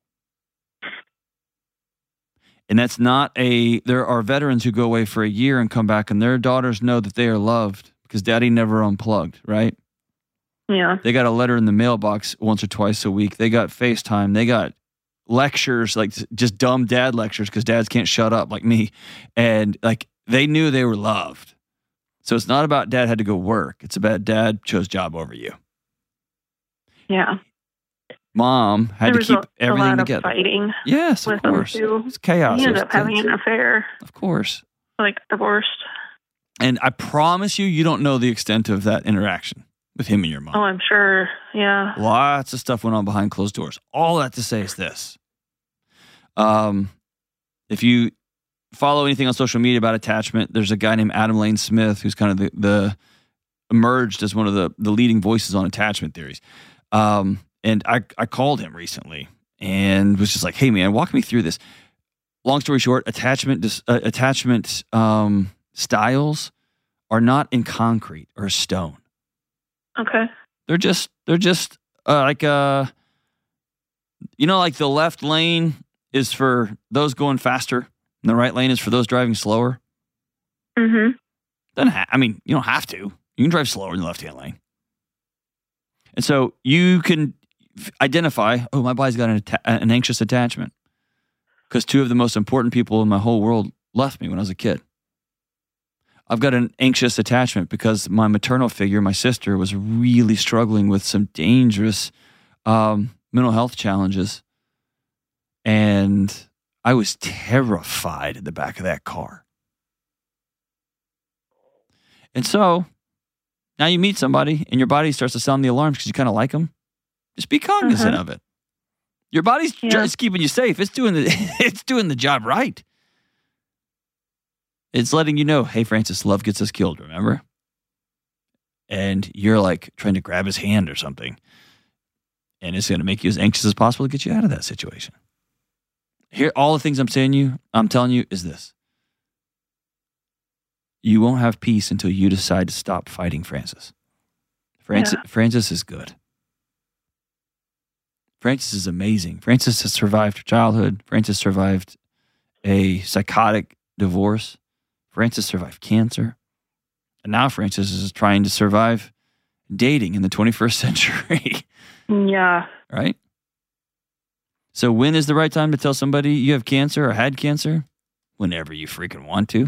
And that's not a, there are veterans who go away for a year and come back and their daughters know that they are loved because daddy never unplugged, right? Yeah. They got a letter in the mailbox once or twice a week. They got FaceTime. They got lectures, like just dumb dad lectures because dads can't shut up like me. And like they knew they were loved. So it's not about dad had to go work. It's about dad chose job over you. Yeah. Mom had There to was keep a, everything a lot together. of fighting. Yes, of with them, course. too. It's chaos. He ended There's up having tension. an affair, Of course. like divorced. And I promise you, you don't know the extent of that interaction with him and your mom. Oh, I'm sure. Yeah. Lots of stuff went on behind closed doors. All that to say is this. Um, if you follow anything on social media about attachment, there's a guy named Adam Lane Smith who's kind of the, the emerged as one of the, the leading voices on attachment theories. Um, and I, I called him recently and was just like, hey, man, walk me through this. Long story short, attachment dis, uh, attachment um, styles are not in concrete or stone. Okay. They're just they're just uh, like uh you know, like the left lane is for those going faster and the right lane is for those driving slower. Mm-hmm. Doesn't ha- I mean, you don't have to. You can drive slower in the left hand lane. And so you can f- identify, oh, my body's got an, atta- an anxious attachment because two of the most important people in my whole world left me when I was a kid. I've got an anxious attachment because my maternal figure, my sister, was really struggling with some dangerous um, mental health challenges. And I was terrified in the back of that car. And so now you meet somebody and your body starts to sound the alarms because you kind of like them. Just be cognizant Uh-huh. of it. Your body's Yeah. just keeping you safe. It's doing the it's doing the job right. It's letting you know, hey, Francis, love gets us killed, remember? And you're like trying to grab his hand or something. And it's going to make you as anxious as possible to get you out of that situation. Here, all the things I'm saying you, I'm telling you is this. You won't have peace until you decide to stop fighting Francis. Francis, Yeah. Francis is good. Francis is amazing. Francis has survived childhood. Francis survived a psychotic divorce. Francis survived cancer. And now Francis is trying to survive dating in the twenty-first century. Yeah. Right? So when is the right time to tell somebody you have cancer or had cancer? Whenever you freaking want to.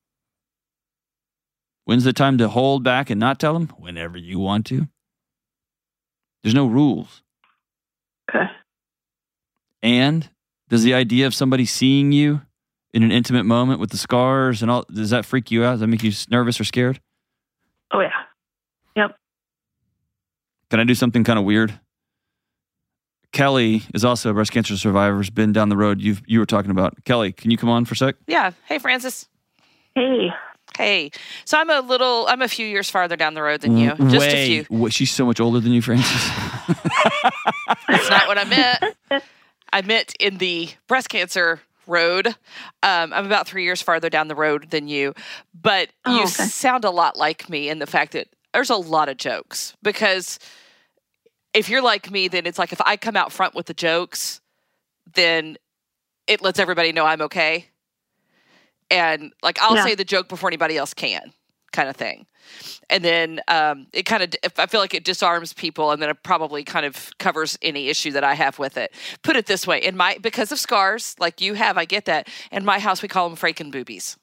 When's the time to hold back and not tell them? Whenever you want to. There's no rules. Okay. And does the idea of somebody seeing you in an intimate moment with the scars and all, does that freak you out? Does that make you nervous or scared? Oh, yeah. Yep. Can I do something kind of weird? Kelly is also a breast cancer survivor, has been down the road you you were talking about. Kelly, can you come on for a sec? Yeah. Hey, Francis. Hey. Hey. So I'm a little, I'm a few years farther down the road than you. Just Way, a few. Way, she's so much older than you, Francis. That's not what I meant. I meant in the breast cancer road. Um, I'm about three years farther down the road than you. But Oh, you okay. sound a lot like me in the fact that there's a lot of jokes. Because if you're like me, then it's like if I come out front with the jokes, then it lets everybody know I'm okay. And like I'll Yeah. say the joke before anybody else can, kind of thing. And then um, it kind of, I feel like it disarms people, and then it probably kind of covers any issue that I have with it. Put it this way, in my because of scars like you have, I get that. In my house, we call them freaking boobies.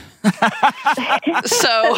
So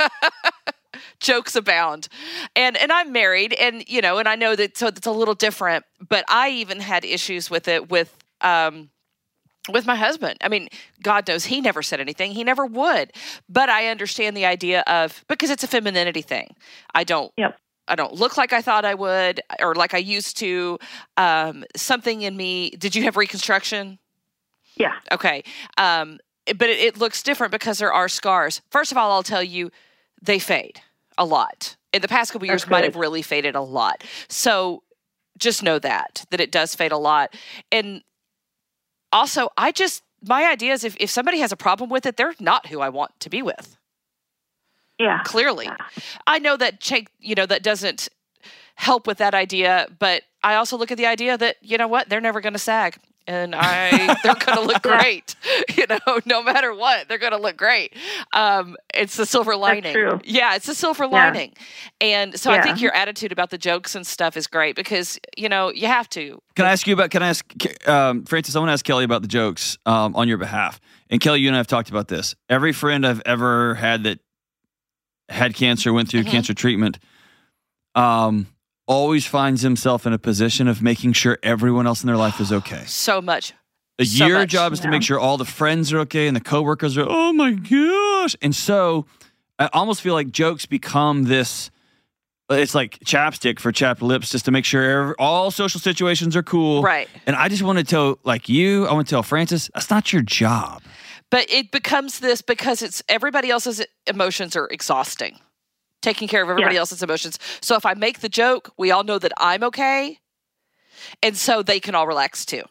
jokes abound. And and I'm married, and you know, and I know that so it's a little different, but I even had issues with it with um with my husband. I mean, God knows he never said anything. He never would. But I understand the idea of, because it's a femininity thing. I don't Yep. I don't look like I thought I would or like I used to. Um, something in me, did you have reconstruction? Yeah. Okay. Um, but it, it looks different because there are scars. First of all, I'll tell you, they fade a lot. In the past couple years, That's might good. have really faded a lot. So just know that, that it does fade a lot. And also, I just, my idea is if, if somebody has a problem with it, they're not who I want to be with. Yeah. Clearly. Yeah. I know that, cha- you know, that doesn't help with that idea, but I also look at the idea that, you know what, they're never going to sag. And I, they're going to look Yeah. great, you know, no matter what, they're going to look great. Um, it's the silver lining. true. Yeah, it's the silver lining. And so I Yeah. think your attitude about the jokes and stuff is great because, you know, you have to. Can I ask you about, can I ask, um, Francis, I want to ask Kelly about the jokes um, on your behalf. And Kelly, you and I have talked about this. Every friend I've ever had that had cancer, went through Mhm. cancer treatment, um, always finds himself in a position of making sure everyone else in their life is okay. So much. Uh, So Your much. job is to Yeah. make sure all the friends are okay and the coworkers are, oh my gosh. And so I almost feel like jokes become this, it's like chapstick for chapped lips just to make sure every, all social situations are cool. Right. And I just want to tell, like you, I want to tell Francis, that's not your job. But it becomes this because it's everybody else's emotions are exhausting. Taking care of everybody Yeah. else's emotions. So if I make the joke, we all know that I'm okay. And so they can all relax too.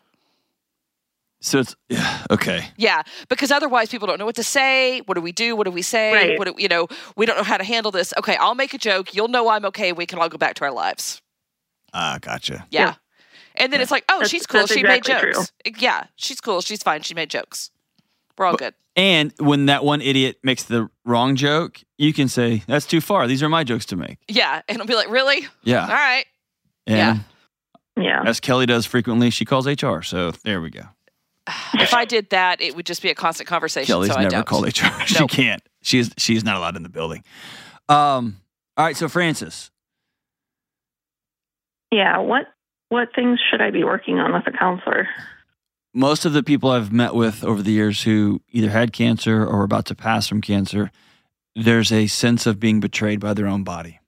So it's, yeah, okay. Yeah, because otherwise people don't know what to say. What do we do? What do we say? Right. What do, you know, we don't know how to handle this. Okay, I'll make a joke. You'll know I'm okay. We can all go back to our lives. Ah, gotcha. Yeah. Yeah. And then it's like, oh, That's- she's cool. that's She exactly made jokes. Yeah, she's cool. She's fine. She made jokes. We're all good. And when that one idiot makes the wrong joke, you can say, that's too far. These are my jokes to make. Yeah. And I'll be like, really? Yeah. All right. And Yeah. Yeah. As Kelly does frequently, she calls H R. So there we go. If I did that, it would just be a constant conversation. Kelly's so I never don't. called H R. She Nope. can't. She's she's not allowed in the building. Um. All right. So Francis, Yeah. What what things should I be working on with a counselor? most of the people I've met with over the years who either had cancer or were about to pass from cancer, there's a sense of being betrayed by their own body.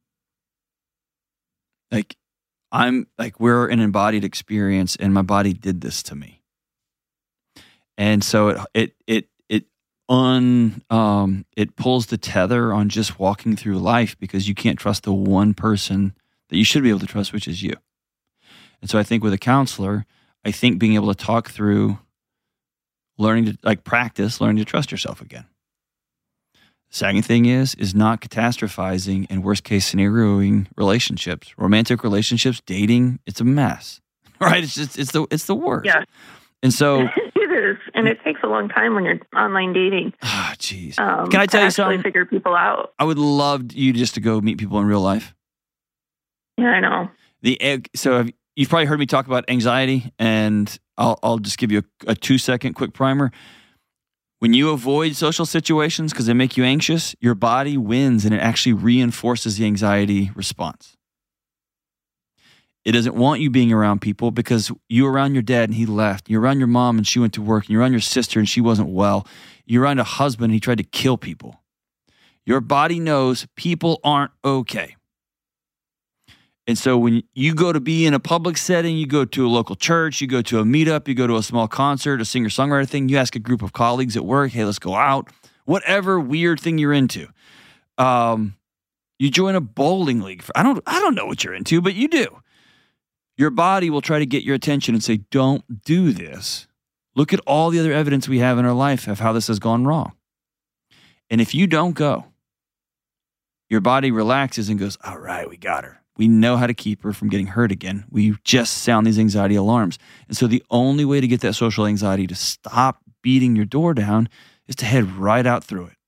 Like I'm like we're an embodied experience, and my body did this to me. And so it it it it un um it pulls the tether on just walking through life, because you can't trust the one person that you should be able to trust, which is you. And so I think with a counselor, I think being able to talk through learning to like practice, learning to trust yourself again. Second thing is, is not catastrophizing and worst case scenarioing relationships, romantic relationships, dating. It's a mess, right? It's just, it's the, it's the worst. Yeah. And so, It is, and it takes a long time when you're online dating. ah, jeez. Um, Can I tell to you actually something? figure people out. I would love you just to go meet people in real life. Yeah, I know. The egg. So have, you've probably heard me talk about anxiety, and I'll, I'll just give you a, a two second quick primer. When you avoid social situations because they make you anxious, your body wins and it actually reinforces the anxiety response. It doesn't want you being around people because you were around your dad and he left. You're around your mom and she went to work. And you're around your sister and she wasn't well. You're around a husband and he tried to kill people. Your body knows people aren't okay. And so when you go to be in a public setting, you go to a local church, you go to a meetup, you go to a small concert, a singer-songwriter thing, you ask a group of colleagues at work, hey, let's go out, whatever weird thing you're into. Um, you join a bowling league. I don't, I don't know what you're into, but you do. Your body will try to get your attention and say, don't do this. Look at all the other evidence we have in our life of how this has gone wrong. And if you don't go, your body relaxes and goes, all right, we got her. We know how to keep her from getting hurt again. We just sound these anxiety alarms. And so the only way to get that social anxiety to stop beating your door down is to head right out through it.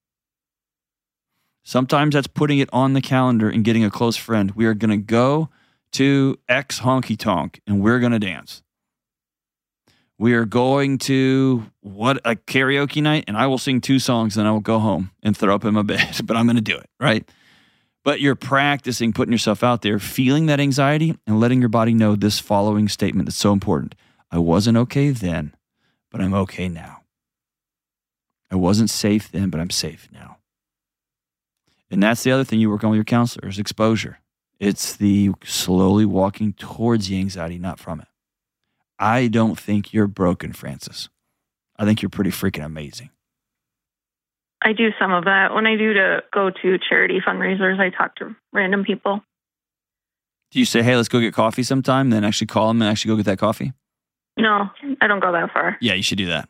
Sometimes that's putting it on the calendar and getting a close friend. We are going to go to X honky tonk and we're going to dance. We are going to what a karaoke night, and I will sing two songs and I will go home and throw up in my bed, but I'm going to do it, right? But you're practicing putting yourself out there, feeling that anxiety and letting your body know this following statement that's so important. I wasn't okay then, but I'm okay now. I wasn't safe then, but I'm safe now. And that's the other thing you work on with your counselor is exposure. It's the slowly walking towards the anxiety, not from it. I don't think you're broken, Francis. I think you're pretty freaking amazing. I do some of that. When I do to go to charity fundraisers, I talk to random people. Do you say, hey, let's go get coffee sometime, then actually call them and actually go get that coffee? No, I don't go that far. Yeah, you should do that.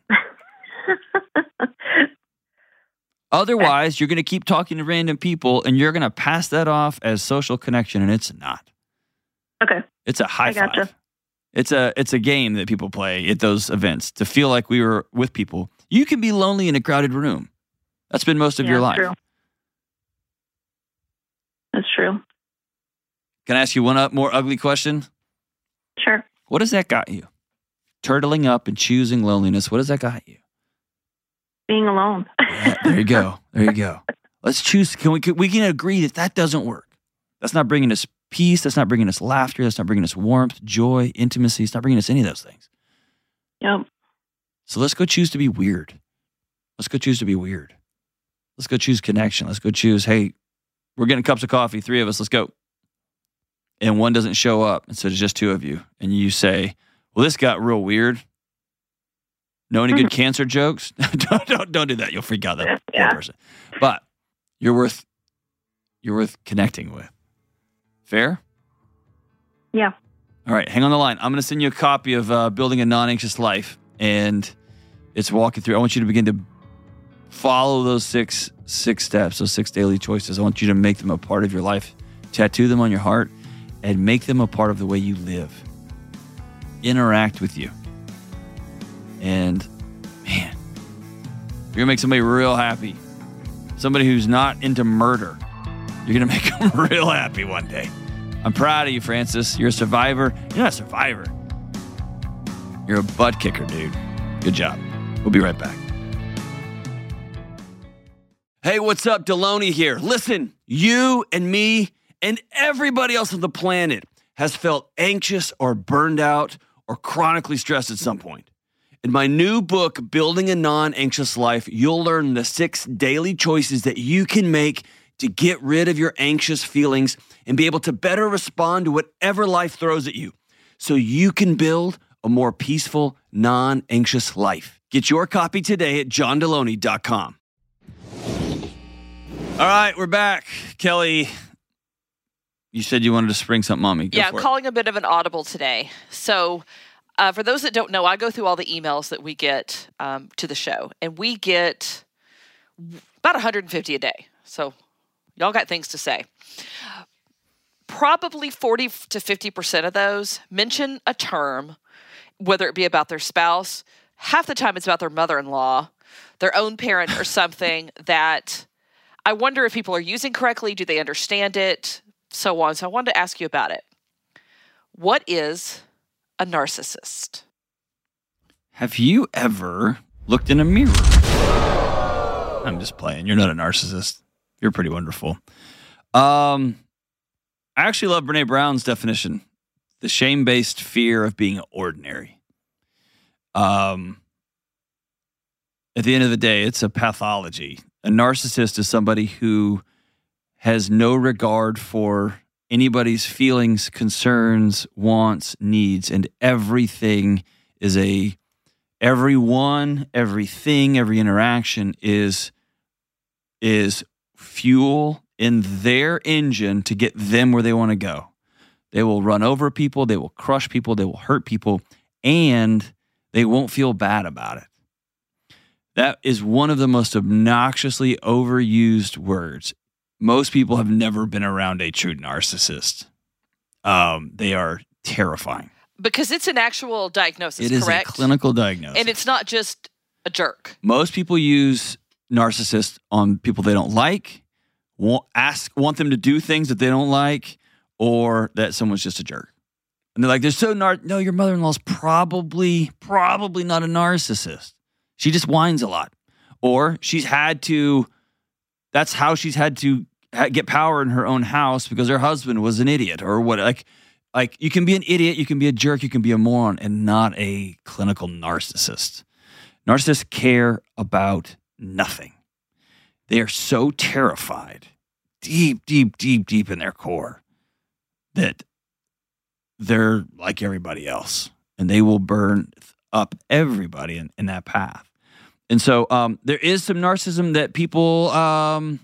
Otherwise, you're going to keep talking to random people and you're going to pass that off as social connection, and it's not. Okay. It's a high I gotcha. five. It's a it's a game that people play at those events to feel like we were with people. You can be lonely in a crowded room. That's been most of Yeah, your life. True. That's true. Can I ask you one up more ugly question? Sure. What has that got you? Turtling up and choosing loneliness. What has that got you? Being alone. Yeah, there you go. There you go. Let's choose. Can we? Can, we can agree that that doesn't work. That's not bringing us peace. That's not bringing us laughter. That's not bringing us warmth, joy, intimacy. It's not bringing us any of those things. Yep. So let's go choose to be weird. Let's go choose to be weird. Let's go choose connection. Let's go choose, hey, we're getting cups of coffee, three of us, let's go. And one doesn't show up, and so it's just two of you. And you say, well, this got real weird. Know any good cancer jokes? don't, don't, don't do that. You'll freak out that poor Yeah. person. But you're worth, you're worth connecting with. Fair? Yeah. All right, hang on the line. I'm going to send you a copy of uh, Building a Non-Anxious Life, and it's walking through. I want you to begin to follow those six six steps, those six daily choices. I want you to make them a part of your life, tattoo them on your heart, and make them a part of the way you live. Interact with you. And, man, you're going to make somebody real happy. Somebody who's not into murder. You're going to make them real happy one day. I'm proud of you, Francis. You're a survivor. You're not a survivor. You're a butt kicker, dude. Good job. We'll be right back. Hey, what's up? Deloney here. Listen, you and me and everybody else on the planet has felt anxious or burned out or chronically stressed at some point. In my new book, Building a Non-Anxious Life, you'll learn the six daily choices that you can make to get rid of your anxious feelings and be able to better respond to whatever life throws at you so you can build a more peaceful, non-anxious life. Get your copy today at john deloney dot com. All right, we're back. Kelly, you said you wanted to spring something on me. Go yeah, for I'm it. calling a bit of an audible today. So uh, for those that don't know, I go through all the emails that we get um, to the show, and we get about one hundred fifty a day. So y'all got things to say. Probably forty to fifty percent of those mention a term, whether it be about their spouse. Half the time it's about their mother-in-law, their own parent, or something that I wonder if people are using correctly. Do they understand it? So on. So I wanted to ask you about it. What is a narcissist? Have you ever looked in a mirror? I'm just playing. You're not a narcissist. You're pretty wonderful. Um, I actually love Brene Brown's definition. The shame-based fear of being ordinary. Um, at the end of the day, it's a pathology. A narcissist is somebody who has no regard for anybody's feelings, concerns, wants, needs, and everything is a, everyone, everything, every interaction is, is fuel in their engine to get them where they want to go. They will run over people, they will crush people, they will hurt people, and they won't feel bad about it. That is one of the most obnoxiously overused words. Most people have never been around a true narcissist. Um, they are terrifying. Because it's an actual diagnosis, It is correct? a clinical diagnosis. And it's not just a jerk. Most people use narcissists on people they don't like, want, ask, want them to do things that they don't like, or that someone's just a jerk. And they're like, they're so nar- no, your mother-in-law's probably, probably not a narcissist. She just whines a lot. Or she's had to, that's how she's had to ha- get power in her own house because her husband was an idiot or what. Like, like you can be an idiot, you can be a jerk, you can be a moron and not a clinical narcissist. Narcissists care about nothing. They are so terrified, deep, deep, deep, deep in their core that they're like everybody else and they will burn up everybody in, in that path. And so um, there is some narcissism that people um,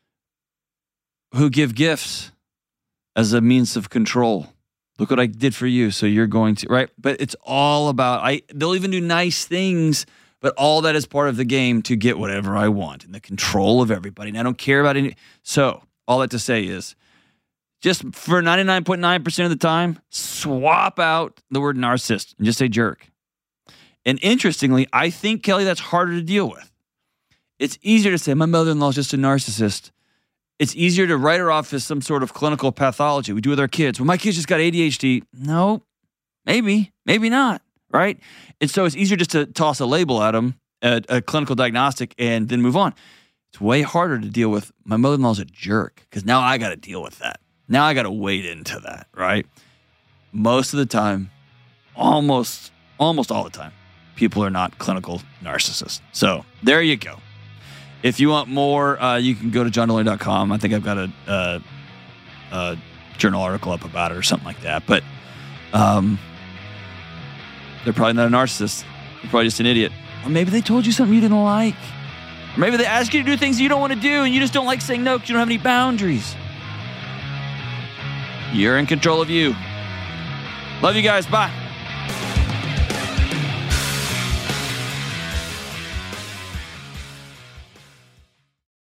who give gifts as a means of control. Look what I did for you, so you're going to, right? But it's all about, I. they'll even do nice things, but all that is part of the game to get whatever I want and the control of everybody. And I don't care about any. So all that to say is, just for ninety-nine point nine percent of the time, swap out the word narcissist and just say jerk. And interestingly, I think, Kelly, that's harder to deal with. It's easier to say, my mother-in-law is just a narcissist. It's easier to write her off as some sort of clinical pathology. We do with our kids. Well, my kid's just got A D H D. No, maybe, maybe not, right? And so it's easier just to toss a label at them, a, a clinical diagnostic, and then move on. It's way harder to deal with, my mother-in-law's a jerk, because now I got to deal with that. Now I got to wade into that, right? Most of the time, almost, almost all the time, people are not clinical narcissists. So there you go. If you want more, uh, you can go to john deloney dot com. I think I've got a, a, a journal article up about it or something like that. But um, they're probably not a narcissist. They're probably just an idiot. Or maybe they told you something you didn't like. Or maybe they asked you to do things you don't want to do and you just don't like saying no because you don't have any boundaries. You're in control of you. Love you guys. Bye.